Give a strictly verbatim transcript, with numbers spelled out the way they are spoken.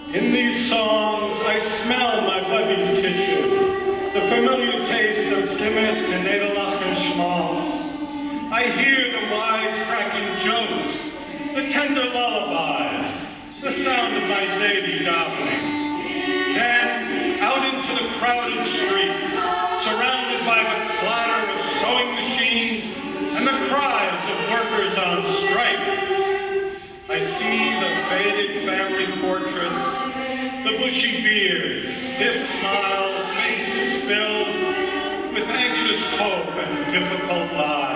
In these songs, I smell my Bubby's kitchen, the familiar taste of Simmes, Knedlach, and schmaltz. I hear the wise-cracking jokes, the tender lullabies, the sound of my Zadie davening. Then, out into the crowded streets, surrounded by the clatter of sewing machines and the cries of workers on strike, I see the faded family portraits, the bushy beards, stiff smiles, faces filled with anxious hope and difficult lives.